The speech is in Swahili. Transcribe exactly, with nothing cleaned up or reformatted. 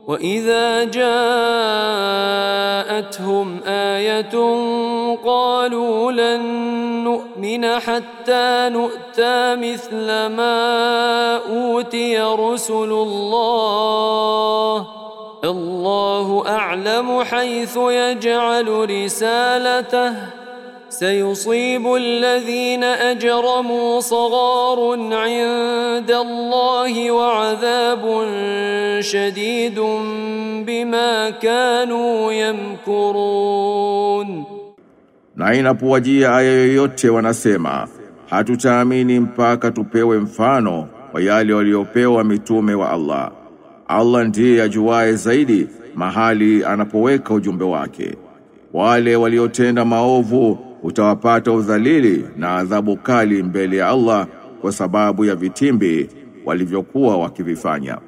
وإذا جاءتهم آية قالوا لن نؤمن حتى نؤتى مثل ما أوتي رسل الله الله أعلم حيث يجعل رسالته سيصيب الذين أجرموا صغار عند الله وعذاب شديد بما كانوا يمكرون. Na inapowajia aya yoyote wanasema hatutaamini mpaka tupewe mfano wa yale waliopewa mitume wa Allah. Allah ndiye ajuaye zaidi mahali anapoweka ujumbe wake. Wale waliotenda maovu utawapata udhalili na adhabu kali mbele ya Allah kwa sababu ya vitimbi walivyokuwa wakivifanya.